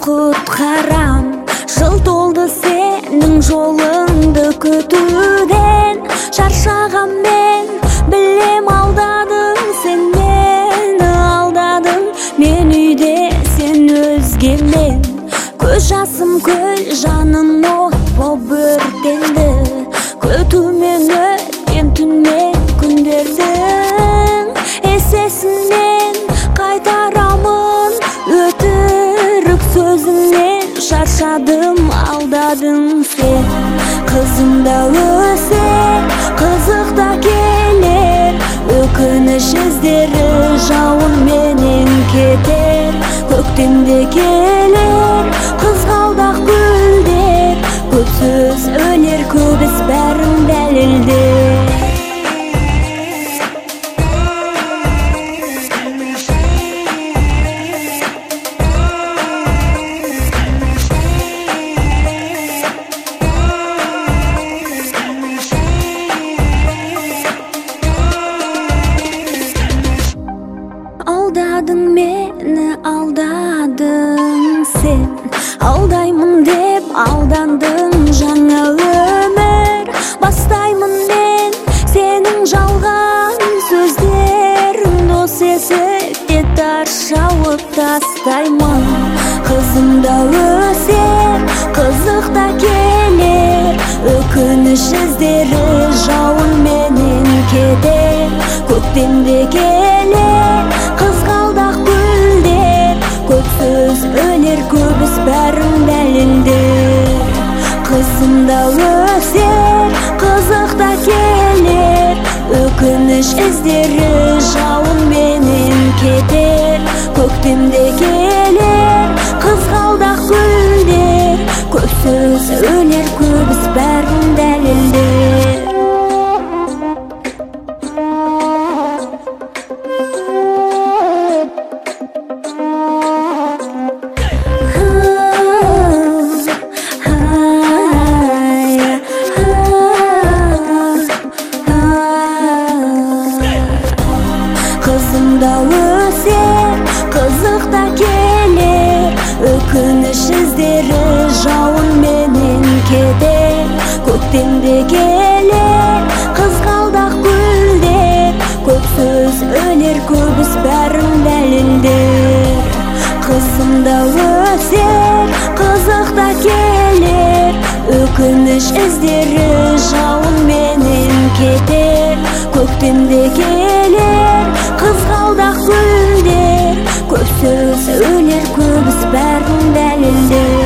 құтқарам. Жыл толды сенің жолыңды күтуден. Шаршағам мен, білем алдадың сен мені, алдадың мен үйде сен өзгемен. Көз жасым көл, жаным от боп өртенді. Күтумен өткен түн мен күндердің есесінен қайтарамын. Өтірік сөзіңнен шаршадым, алдадың сен. Қызым да өсе, қызық та келер, өкініш іздері жауынменен кетер. Көктемде келер қызғалдақ гүлдер, көп сөз өлер, көп іс бәрін дәлелдер. Алдадың мені, алдадың сен. Алдаймын деп алдандың, жаңа өмір бастаймын мен. Сенің жалған сөздерің дос есіп те тас жауып тастаймын. Қызым да өсер, қызық та келер, өкініш іздері жауынменен кетер. Көктемде келер қызғалдақ гүлдер, көп сөз өлер, көп іс бәрін дәлелдер. Қызым да өсер, қызық та келер, өкініш іздері жауынменен кетер. Көктемде келер қызғалдақ гүлдер, көп сөз өлер, көп іс бәрін дәлелдер. Қызым да өсер, қызық та келер, өкініш іздері жауынменен кетер. Көктемде келер қызғалдақ гүлдер, көп сөз өлер, көп іс бәрін дәлелдер. Қызым да өсер, қызық та келер, өкініш іздері жауынменен кетер. Көктемде келер қызғалдақ гүлдер, көп сөз өлер, көп іс бәрін дәлелдер.